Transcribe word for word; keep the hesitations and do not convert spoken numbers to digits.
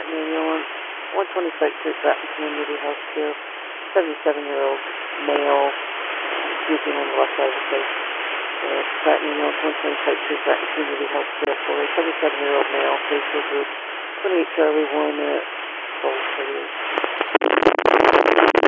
Platinum Ambulance, one twenty State Street, Bratton Community Health Care, seventy-seven-year-old male, sleeping on the left side of the face. Uh, Platinum Ambulance, one twenty State Street, Bratton Community Health Care for a seventy-seven-year-old male, facial group, twenty-eight Charlie, one minute, hold thirty-eight.